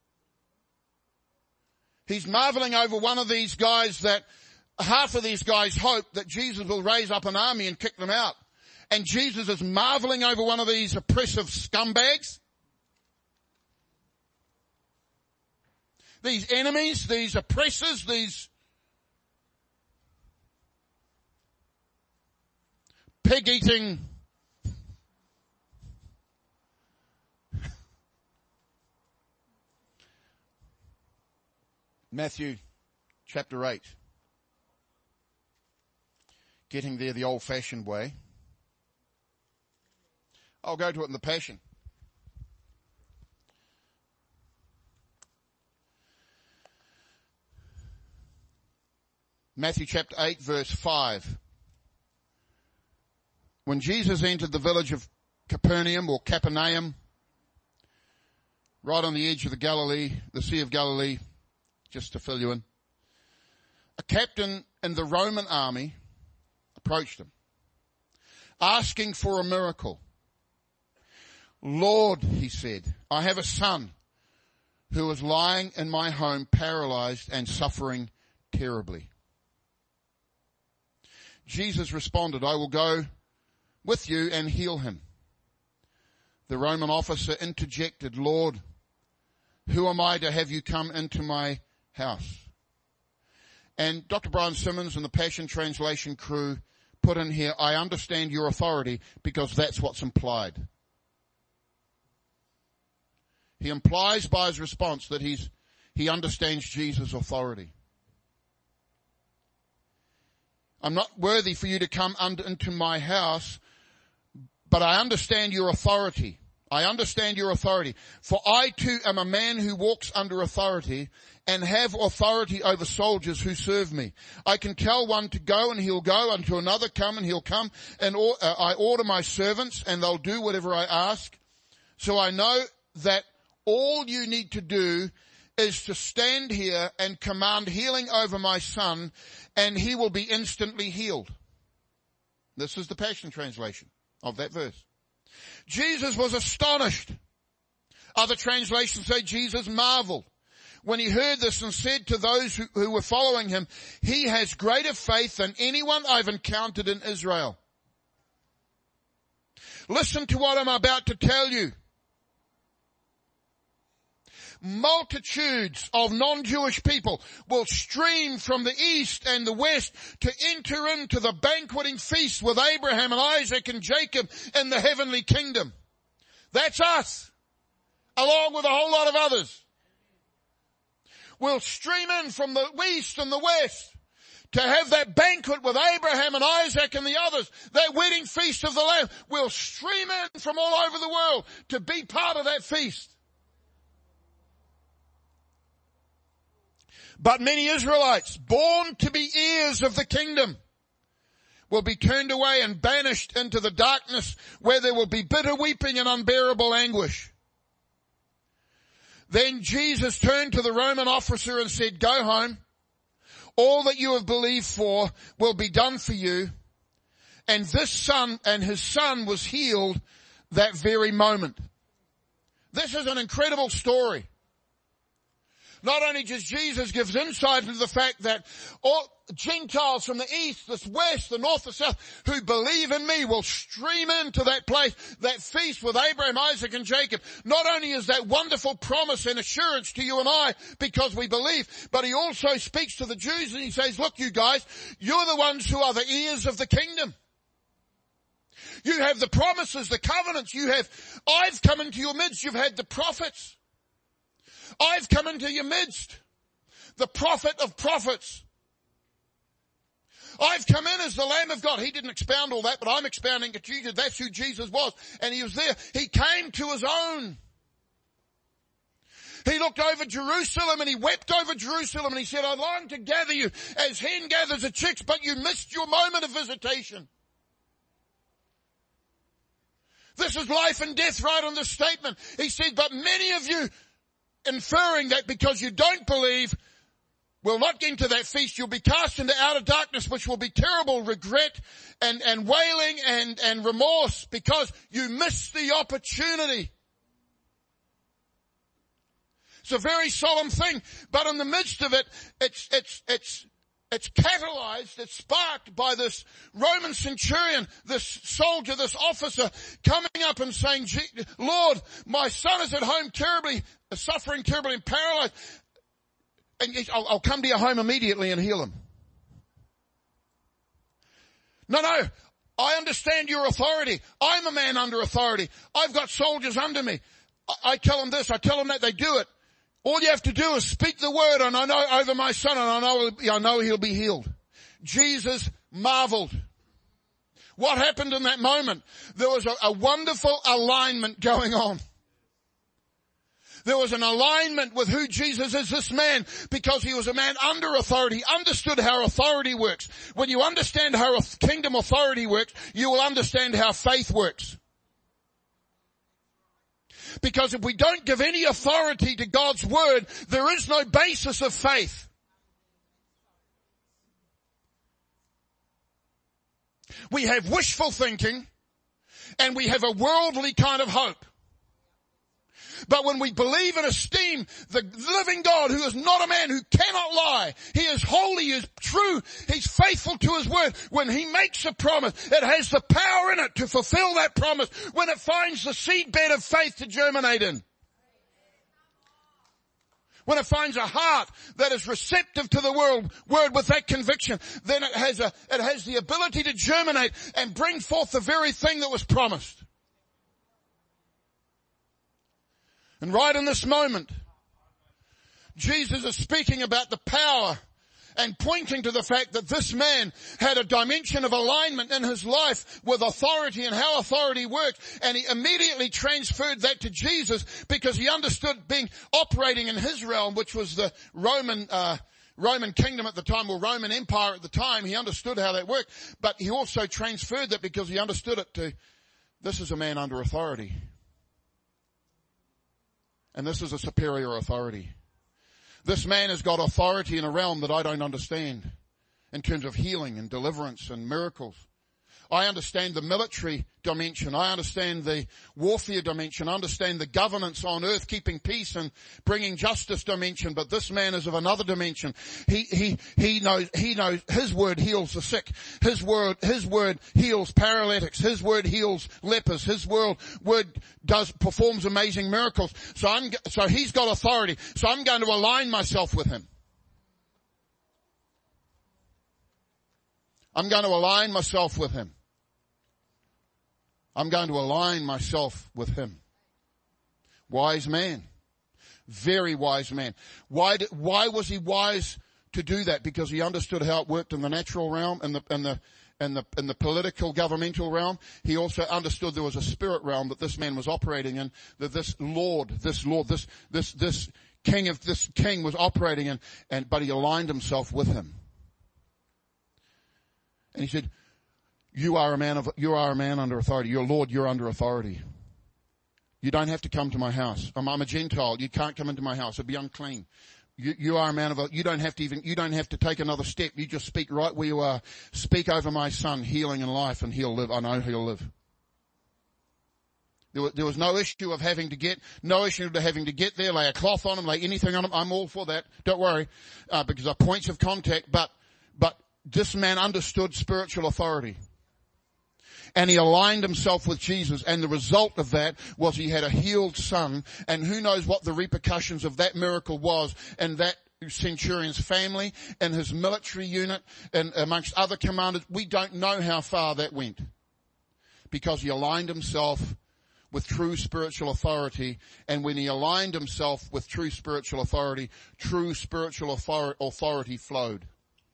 He's marveling over one of these guys that half of these guys hope that Jesus will raise up an army and kick them out. And Jesus is marveling over one of these oppressive scumbags. These enemies, these oppressors, these pig-eating Matthew chapter eight. Getting there the old-fashioned way. I'll go to it in the Passion. Matthew chapter eight, verse five. When Jesus entered the village of Capernaum or Capernaum, right on the edge of the Galilee, the Sea of Galilee, just to fill you in, a captain in the Roman army approached him, asking for a miracle. Lord, he said, I have a son who is lying in my home paralyzed and suffering terribly. Jesus responded, I will go with you and heal him. The Roman officer interjected, Lord, who am I to have you come into my house? And Doctor Brian Simmons and the Passion Translation crew put in here, I understand your authority, because that's what's implied. He implies by his response that he's, he understands Jesus' authority. I'm not worthy for you to come under, into my house, but I understand your authority. I understand your authority. For I too am a man who walks under authority and have authority over soldiers who serve me. I can tell one to go and he'll go, and to another come and he'll come, and or, uh, I order my servants and they'll do whatever I ask. So I know that all you need to do is to stand here and command healing over my son, and he will be instantly healed. This is the Passion Translation of that verse. Jesus was astonished. Other translations say Jesus marveled when he heard this and said to those who, who were following him, he has greater faith than anyone I've encountered in Israel. Listen to what I'm about to tell you. Multitudes of non-Jewish people will stream from the east and the west to enter into the banqueting feast with Abraham and Isaac and Jacob in the heavenly kingdom. That's us, along with a whole lot of others. Will stream in from the east and the west to have that banquet with Abraham and Isaac and the others, that wedding feast of the Lamb. Will stream in from all over the world to be part of that feast. But many Israelites, born to be heirs of the kingdom, will be turned away and banished into the darkness where there will be bitter weeping and unbearable anguish. Then Jesus turned to the Roman officer and said, go home. All that you have believed for will be done for you. And this son and his son was healed that very moment. This is an incredible story. Not only does Jesus give insight into the fact that all Gentiles from the east, the west, the north, the south, who believe in me will stream into that place, that feast with Abraham, Isaac, and Jacob. Not only is that wonderful promise and assurance to you and I because we believe, but he also speaks to the Jews and he says, look, you guys, you're the ones who are the heirs of the kingdom. You have the promises, the covenants. You have, I've come into your midst. You've had the prophets. I've come into your midst, the prophet of prophets. I've come in as the Lamb of God. He didn't expound all that, but I'm expounding it to you. That's who Jesus was. And he was there. He came to his own. He looked over Jerusalem and he wept over Jerusalem and he said, I long to gather you as hen gathers her chicks, but you missed your moment of visitation. This is life and death right on this statement. He said, but many of you, inferring that because you don't believe, will not get into that feast. You'll be cast into outer darkness, which will be terrible regret and, and wailing and, and remorse because you missed the opportunity. It's a very solemn thing, but in the midst of it, it's, it's, it's, it's catalyzed, it's sparked by this Roman centurion, this soldier, this officer coming up and saying, Lord, my son is at home terribly, suffering terribly and paralyzed. And I'll, I'll come to your home immediately and heal him. No, no, I understand your authority. I'm a man under authority. I've got soldiers under me. I, I tell them this, I tell them that, they do it. All you have to do is speak the word and I know over my son and I know, I know he'll be healed. Jesus marveled. What happened in that moment? There was a, a wonderful alignment going on. There was an alignment with who Jesus is, this man, because he was a man under authority. He understood how authority works. When you understand how kingdom authority works, you will understand how faith works. Because if we don't give any authority to God's word, there is no basis of faith. We have wishful thinking and we have a worldly kind of hope. But when we believe and esteem the living God, who is not a man, who cannot lie, he is holy, he is true, he's faithful to his word. When he makes a promise, it has the power in it to fulfill that promise when it finds the seedbed of faith to germinate in. When it finds a heart that is receptive to the word, word with that conviction, then it has a, it has the ability to germinate and bring forth the very thing that was promised. And right in this moment, Jesus is speaking about the power and pointing to the fact that this man had a dimension of alignment in his life with authority and how authority worked. And he immediately transferred that to Jesus because he understood being operating in his realm, which was the Roman, uh, Roman kingdom at the time, or Roman Empire at the time. He understood how that worked, but he also transferred that because he understood it to, this is a man under authority. And this is a superior authority. This man has got authority in a realm that I don't understand in terms of healing and deliverance and miracles. I understand the military dimension. I understand the warfare dimension. I understand the governance on earth, keeping peace and bringing justice dimension. But this man is of another dimension. He, he, he knows, he knows his word heals the sick. His word, his word heals paralytics. His word heals lepers. His word, word does, performs amazing miracles. So I'm, so he's got authority. So I'm going to align myself with him. I'm going to align myself with him. I'm going to align myself with him. Wise man. Very wise man. Why, did, why was he wise to do that? Because he understood how it worked in the natural realm and the, and the, and the, in the political governmental realm. He also understood there was a spirit realm that this man was operating in, that this Lord, this Lord, this, this, this king of, this king was operating in, and, but he aligned himself with him. And he said, you are a man of, you are a man under authority. You're Lord, you're under authority. You don't have to come to my house. I'm, I'm a Gentile. You can't come into my house. It'd be unclean. You, you are a man of, you don't have to even, you don't have to take another step. You just speak right where you are. Speak over my son, healing and life, and he'll live. I know he'll live. There was, there was no issue of having to get, no issue of having to get there, lay a cloth on him, lay anything on him. I'm all for that. Don't worry, uh, because there are points of contact, but, but this man understood spiritual authority. And he aligned himself with Jesus, and the result of that was he had a healed son, and who knows what the repercussions of that miracle was, and that centurion's family, and his military unit, and amongst other commanders. We don't know how far that went, because he aligned himself with true spiritual authority, and when he aligned himself with true spiritual authority, true spiritual authority flowed.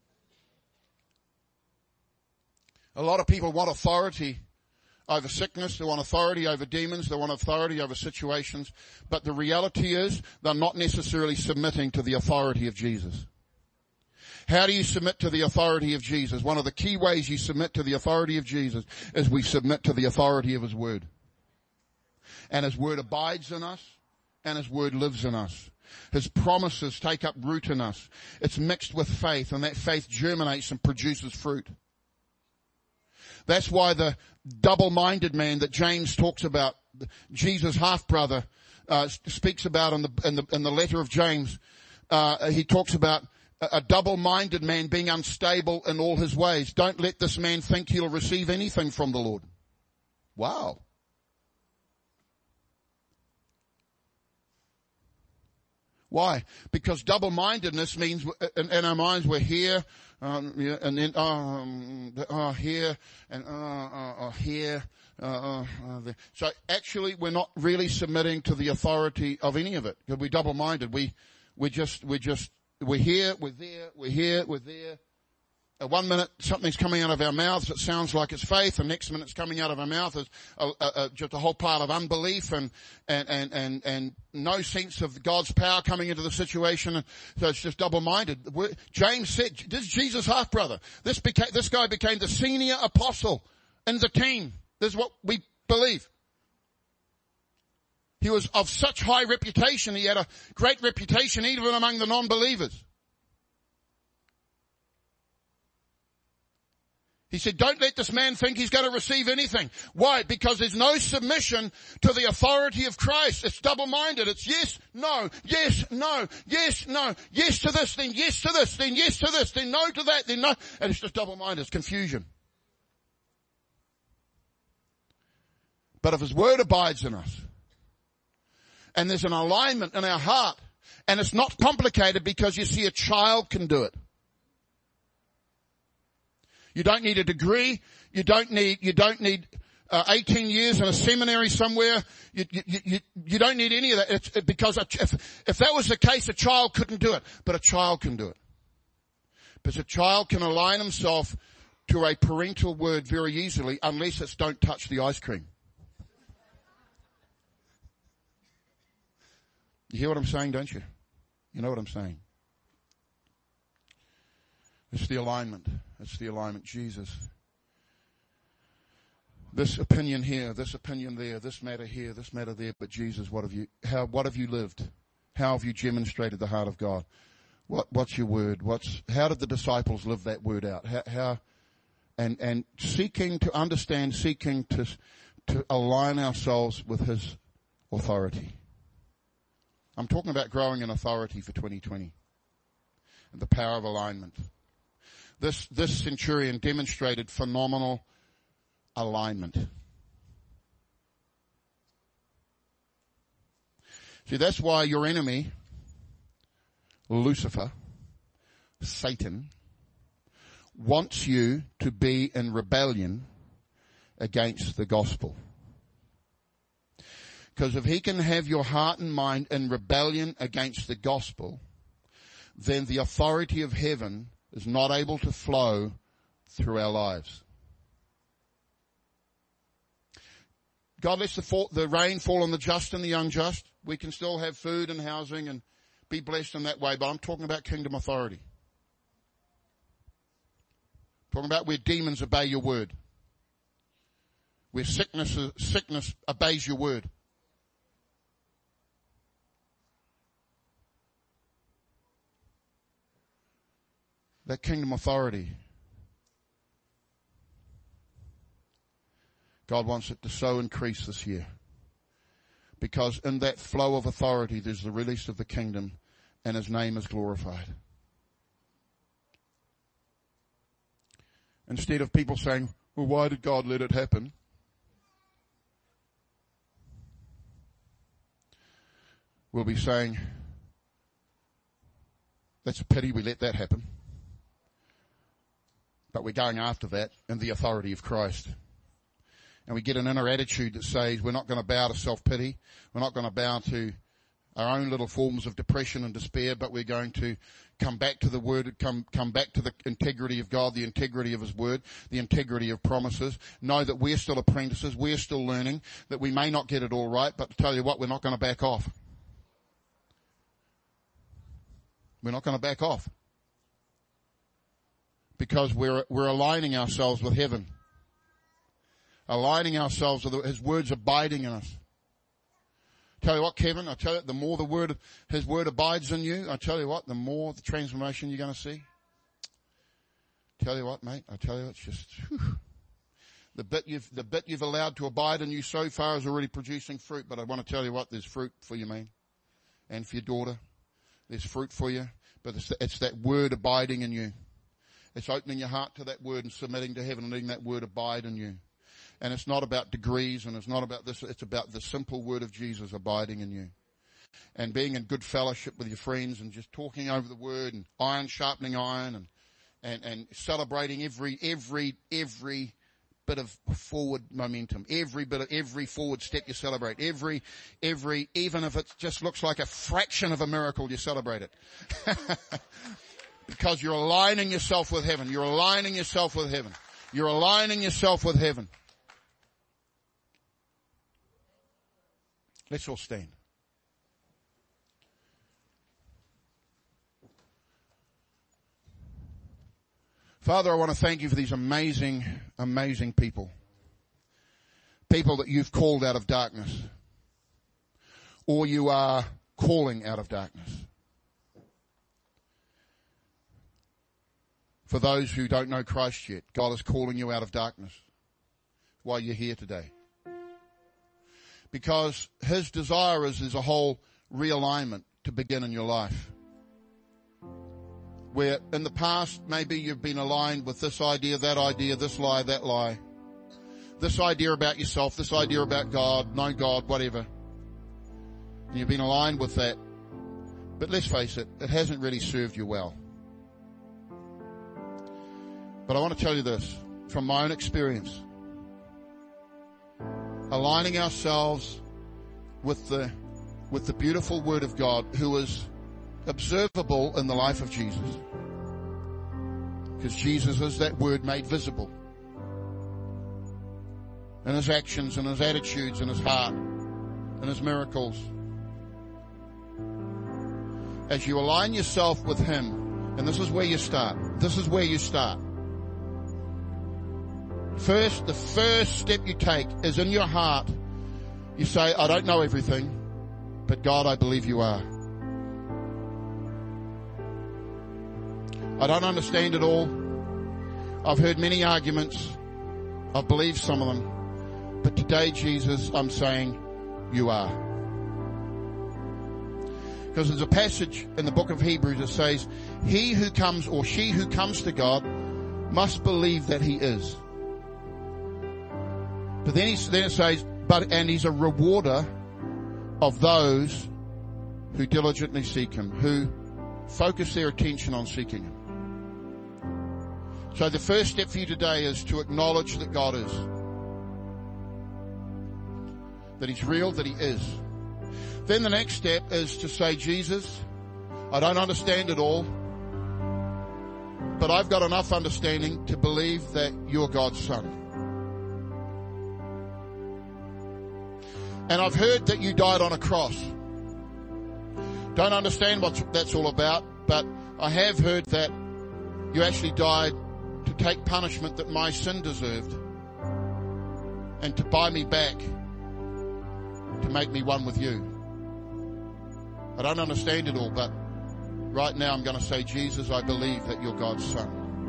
A lot of people want authority over sickness, they want authority over demons, they want authority over situations, but the reality is they're not necessarily submitting to the authority of Jesus. How do you submit to the authority of Jesus? One of the key ways you submit to the authority of Jesus is we submit to the authority of his word. And his word abides in us, and his word lives in us. His promises take up root in us. It's mixed with faith, and that faith germinates and produces fruit. That's why the double-minded man that James talks about, Jesus' half-brother, uh, speaks about in the, in the, in the letter of James. Uh, he talks about a, a double-minded man being unstable in all his ways. Don't let this man think he'll receive anything from the Lord. Wow. Why? Because double-mindedness means in, in our minds we're here, um, yeah, and then um, uh, here, and uh, uh, uh, here. Uh, uh, uh, there. So actually, we're not really submitting to the authority of any of it. Because we're double-minded. We we just we just we're here, we're there, we're here, we're there. Uh, one minute something's coming out of our mouths that sounds like it's faith, and next minute it's coming out of our mouth is a, a, a, just a whole pile of unbelief and, and, and, and, and no sense of God's power coming into the situation. And so it's just double-minded. We're, James said, this is Jesus' half-brother. This became, this guy became the senior apostle in the team. This is what we believe. He was of such high reputation. He had a great reputation even among the non-believers. He said, don't let this man think he's going to receive anything. Why? Because there's no submission to the authority of Christ. It's double-minded. It's yes, no, yes, no, yes, no, yes to this, then yes to this, then yes to this, then no to that, then no. And it's just double-minded. It's confusion. But if His Word abides in us, and there's an alignment in our heart, and it's not complicated because you see a child can do it. You don't need a degree. You don't need, you don't need uh, eighteen years in a seminary somewhere. You, you, you, you don't need any of that. It's it, because if, if that was the case, a child couldn't do it. But a child can do it. Because a child can align himself to a parental word very easily unless it's don't touch the ice cream. You hear what I'm saying, don't you? You know what I'm saying. It's the alignment. It's the alignment. Jesus. This opinion here, this opinion there, this matter here, this matter there, but Jesus, what have you, how, what have you lived? How have you demonstrated the heart of God? What, what's your word? What's, how did the disciples live that word out? How, how, and, and seeking to understand, seeking to, to align ourselves with His authority. I'm talking about growing in authority for twenty twenty. And the power of alignment. This, this centurion demonstrated phenomenal alignment. See, that's why your enemy, Lucifer, Satan, wants you to be in rebellion against the gospel. Because if he can have your heart and mind in rebellion against the gospel, then the authority of heaven is not able to flow through our lives. God lets the, fall, the rain fall on the just and the unjust. We can still have food and housing and be blessed in that way, but I'm talking about kingdom authority. I'm talking about where demons obey your word. Where sickness, sickness obeys your word. That kingdom authority, God wants it to so increase this year. Because in that flow of authority, there's the release of the kingdom and His name is glorified. Instead of people saying, well, why did God let it happen? We'll be saying, that's a pity we let that happen. But we're going after that in the authority of Christ. And we get an inner attitude that says we're not going to bow to self-pity. We're not going to bow to our own little forms of depression and despair, but we're going to come back to the Word, come, come back to the integrity of God, the integrity of His Word, the integrity of promises. Know that we're still apprentices. We're still learning, that we may not get it all right, but to tell you what, we're not going to back off. We're not going to back off. Because we're, we're aligning ourselves with heaven. Aligning ourselves with His words abiding in us. Tell you what, Kevin, I tell you, the more the word, His word abides in you, I tell you what, the more the transformation you're going to see. Tell you what, mate, I tell you, it's just, whew. The bit you've, the bit you've allowed to abide in you so far is already producing fruit, but I want to tell you what, there's fruit for you, man. And for your daughter. There's fruit for you, but it's, it's that word abiding in you. It's opening your heart to that word and submitting to heaven and letting that word abide in you. And it's not about degrees and it's not about this. It's about the simple word of Jesus abiding in you. And being in good fellowship with your friends and just talking over the word and iron sharpening iron and, and, and celebrating every, every, every bit of forward momentum. Every bit of, every forward step you celebrate. Every, every, even if it just looks like a fraction of a miracle, you celebrate it. Because you're aligning yourself with heaven. You're aligning yourself with heaven. You're aligning yourself with heaven. Let's all stand. Father, I want to thank you for these amazing, amazing people. People that you've called out of darkness. Or you are calling out of darkness. For those who don't know Christ yet, God is calling you out of darkness while you're here today. Because His desire is, is a whole realignment to begin in your life. Where in the past, maybe you've been aligned with this idea, that idea, this lie, that lie. This idea about yourself, this idea about God, no God, whatever. And you've been aligned with that. But let's face it, it hasn't really served you well. But I want to tell you this, from my own experience. Aligning ourselves with the, with the beautiful Word of God, who is observable in the life of Jesus. Because Jesus is that Word made visible. In His actions, in His attitudes, in His heart, in His miracles. As you align yourself with Him, and this is where you start. This is where you start. First, the first step you take is in your heart. You say, I don't know everything, but God, I believe you are. I don't understand it all. I've heard many arguments. I've believed some of them. But today, Jesus, I'm saying, you are. Because there's a passage in the book of Hebrews that says, he who comes, or she who comes to God, must believe that He is. But then, he, then it says, but, and He's a rewarder of those who diligently seek Him, who focus their attention on seeking Him. So the first step for you today is to acknowledge that God is. That He's real, that He is. Then the next step is to say, Jesus, I don't understand it all, but I've got enough understanding to believe that you're God's Son. And I've heard that you died on a cross. Don't understand what that's all about, but I have heard that you actually died to take punishment that my sin deserved and to buy me back, to make me one with you. I don't understand it all, but right now I'm going to say, Jesus, I believe that you're God's Son.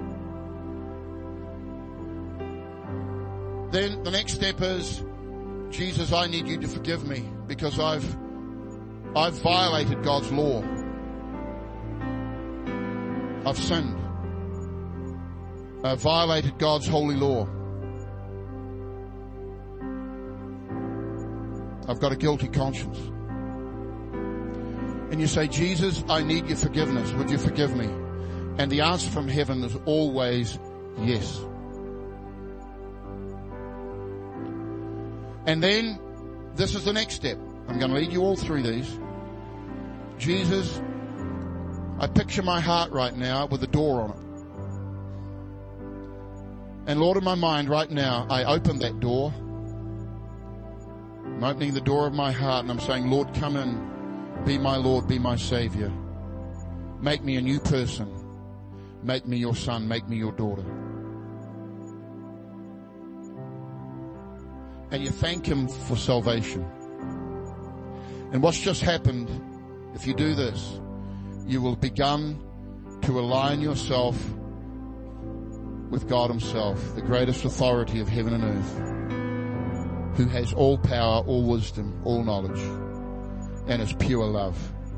Then the next step is, Jesus, I need you to forgive me because I've, I've violated God's law. I've sinned. I've violated God's holy law. I've got a guilty conscience. And you say, Jesus, I need your forgiveness. Would you forgive me? And the answer from heaven is always yes. And then, this is the next step. I'm going to lead you all through these. Jesus, I picture my heart right now with a door on it. And Lord, in my mind right now, I open that door. I'm opening the door of my heart and I'm saying, Lord, come in. Be my Lord, be my Savior. Make me a new person. Make me your son, make me your daughter. And you thank Him for salvation. And what's just happened, if you do this, you will begin to align yourself with God Himself, the greatest authority of heaven and earth, who has all power, all wisdom, all knowledge, and is pure love.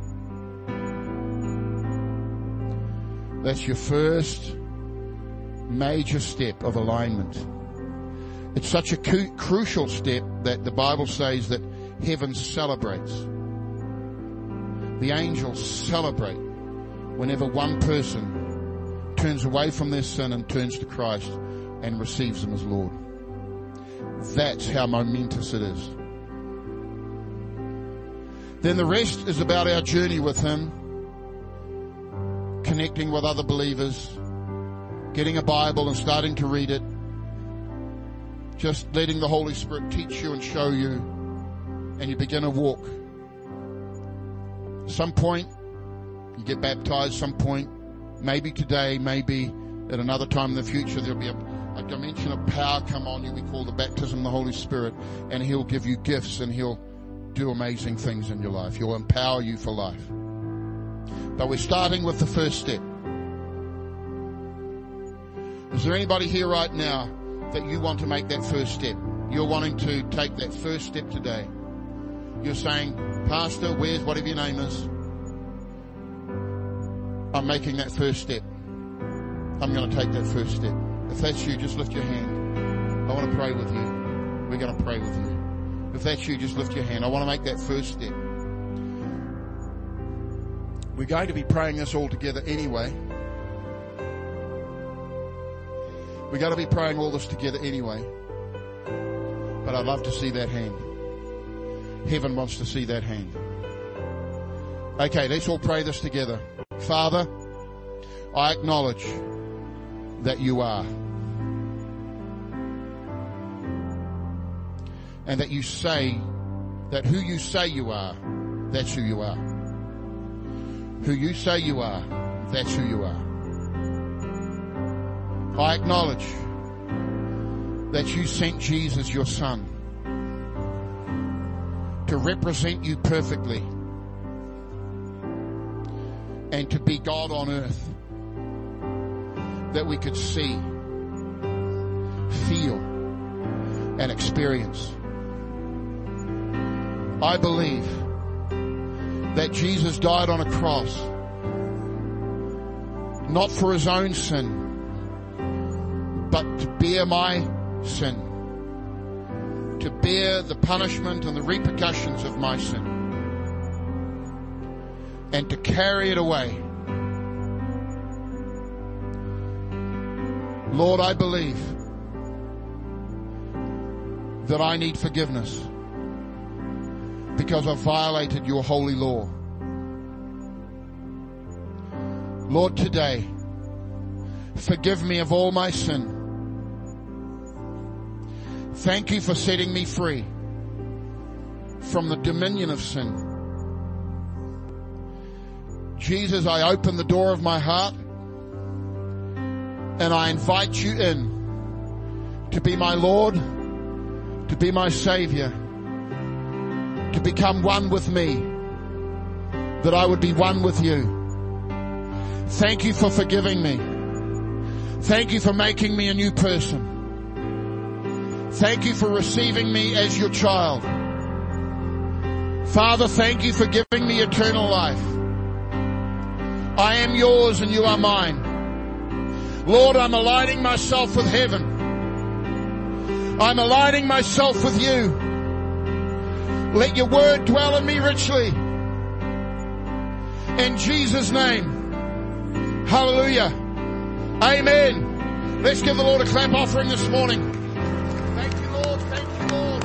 That's your first major step of alignment. It's such a cu- crucial step that the Bible says that heaven celebrates. The angels celebrate whenever one person turns away from their sin and turns to Christ and receives Him as Lord. That's how momentous it is. Then the rest is about our journey with Him, connecting with other believers, getting a Bible and starting to read it, just letting the Holy Spirit teach you and show you, and you begin a walk. Some point, you get baptized. Some point, maybe today, maybe at another time in the future, there'll be a, a dimension of power come on you. We call the baptism of the Holy Spirit, and He'll give you gifts and He'll do amazing things in your life. He'll empower you for life. But we're starting with the first step. Is there anybody here right now that you want to make that first step? You're wanting to take that first step today. You're saying, Pastor, where's whatever your name is? I'm making that first step. I'm going to take that first step. If that's you, just lift your hand. I want to pray with you. We're going to pray with you. If that's you, just lift your hand. I want to make that first step. We're going to be praying this all together anyway. We're going to be praying all this together anyway. But I'd love to see that hand. Heaven wants to see that hand. Okay, let's all pray this together. Father, I acknowledge that you are. And that you say, that who you say you are, that's who you are. Who you say you are, that's who you are. I acknowledge that you sent Jesus, your Son, to represent you perfectly and to be God on earth, that we could see, feel, and experience. I believe that Jesus died on a cross, not for his own sin, but to bear my sin, to bear the punishment and the repercussions of my sin, and to carry it away. Lord, I believe that I need forgiveness because I've violated your holy law. Lord, today, forgive me of all my sin. Thank you for setting me free from the dominion of sin. Jesus, I open the door of my heart and I invite you in to be my Lord, to be my Savior, to become one with me, that I would be one with you. Thank you for forgiving me. Thank you for making me a new person. Thank you for receiving me as your child. Father, thank you for giving me eternal life. I am yours and you are mine. Lord, I'm aligning myself with heaven. I'm aligning myself with you. Let your word dwell in me richly. In Jesus' name. Hallelujah. Amen. Let's give the Lord a clap offering this morning. Thank you, Lord. Thank you, Lord.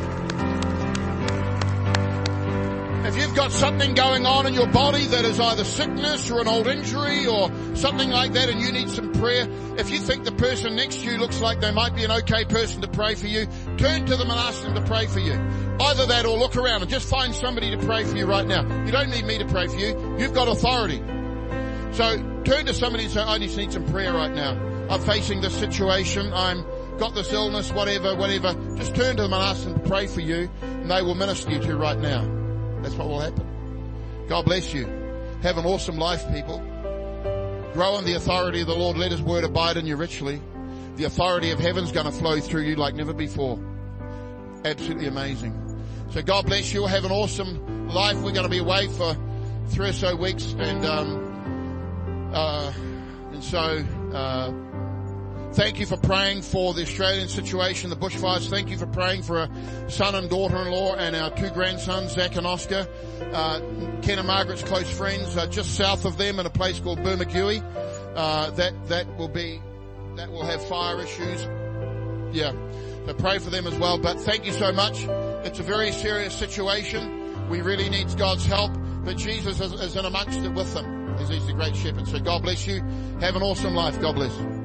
If you've got something going on in your body that is either sickness or an old injury or something like that and you need some prayer, if you think the person next to you looks like they might be an okay person to pray for you, turn to them and ask them to pray for you. Either that or look around and just find somebody to pray for you right now. You don't need me to pray for you. You've got authority. So turn to somebody and say, I just need some prayer right now. I'm facing this situation. I'm got this illness, whatever, whatever. Just turn to them and ask them to pray for you and they will minister you to right now. That's what will happen. God bless you. Have an awesome life, people. Grow in the authority of the Lord. Let his word abide in you richly. The authority of heaven's going to flow through you like never before. Absolutely amazing. So God bless you. Have an awesome life. We're going to be away for three or so weeks and, um, Uh, and so, uh, thank you for praying for the Australian situation, the bushfires. Thank you for praying for a son and daughter-in-law and our two grandsons, Zach and Oscar. Uh, Ken and Margaret's close friends, uh, just south of them in a place called Bermagui. Uh, that, that will be, that will have fire issues. Yeah. So pray for them as well. But thank you so much. It's a very serious situation. We really need God's help, but Jesus is, is in amongst it with them. He's the great shepherd. So God bless you. Have an awesome life. God bless.